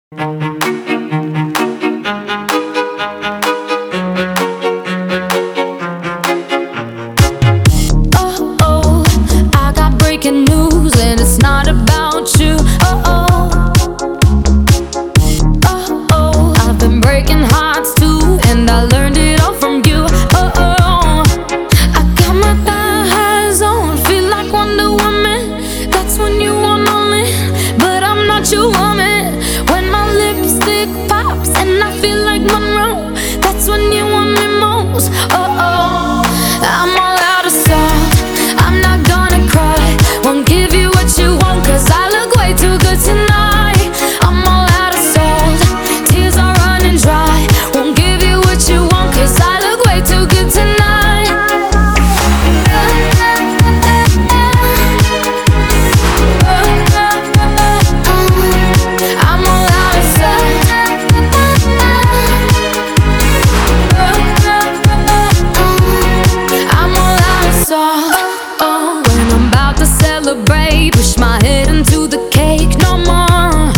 Oh, I got breaking news and it's not about you. I've been breaking hearts too, and I learned it all from you. I got my thighs on, feel like Wonder Woman. That's when you want only, but I'm not your woman. When my lipstick pops and I feel like Monroe, that's when you want me most. I'm all out of salt, I'm not gonna cry. Won't give you what you want, cause I look way too good tonight. I'm all out of salt, tears are running dry. Won't give you what you want, cause I look way too good tonight. I'm all out of salt, I'm all out of salt. When I'm about to celebrate, push my head into the cake no more.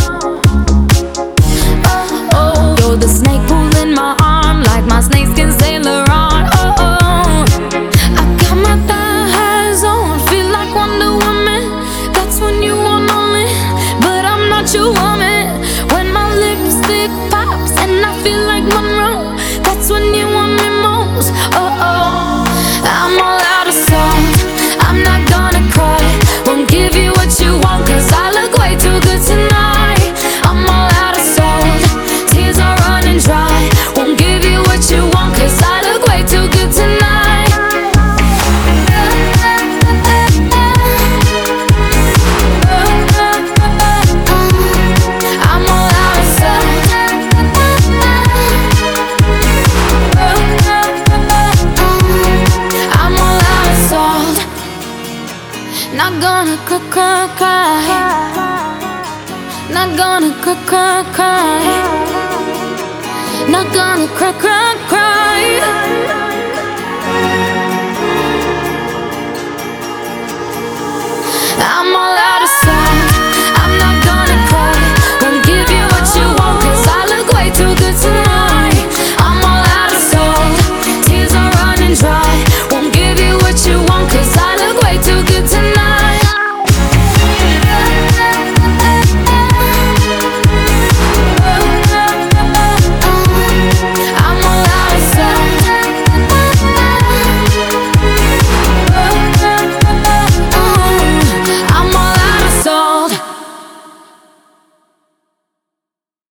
You're the snake pulling my arm, like my snakeskin Sailor on. I got my thighs on, feel like Wonder Woman. That's when you want only, but I'm not your woman. When my lipstick pops and I feel like Monroe, that's when you want me most. I'm all out of salt, I'm not gonna cry. Won't give you what you want, cause I look way too good tonight. I'm all out of salt, tears are running dry. Won't give you what you want, cause I look way too good tonight. I'm all out of salt, I'm all out of salt. Not gonna cry. Not gonna cry. Not gonna cry. I'm all out of salt.